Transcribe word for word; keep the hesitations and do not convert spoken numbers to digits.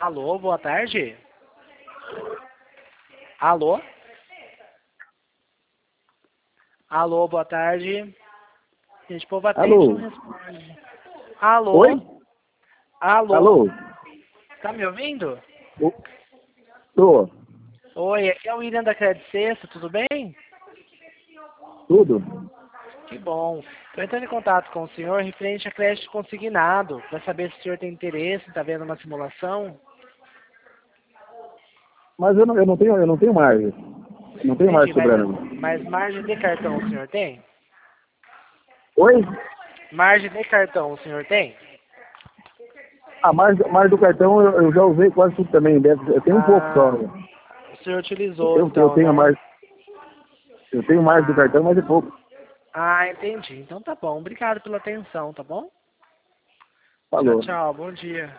Alô, boa tarde. Alô? Alô, boa tarde. Gente, o povo atende e Alô? não responde. Alô? Oi? Alô? Alô? Tá me ouvindo? Ô, Tô. Oi, aqui é o William da Credit Sexta, tudo bem? Tudo? Que bom. Estou entrando em contato com o senhor referente a crédito consignado, para saber se o senhor tem interesse, está vendo uma simulação? Mas eu não, eu não tenho, eu não tenho margem. Não tenho Entendi, margem mas, sobrando. mas margem de cartão o senhor tem? Oi? Margem de cartão o senhor tem? A margem, margem do cartão eu, eu já usei quase tudo também. Deve, eu tenho um pouco só. Ah, o senhor utilizou Eu, eu então, tenho a né? margem. Eu tenho margem do Ah, cartão, mas é pouco. ah, entendi. Então tá bom. Obrigado pela atenção, tá bom? Tchau, Falou. tchau. Bom dia.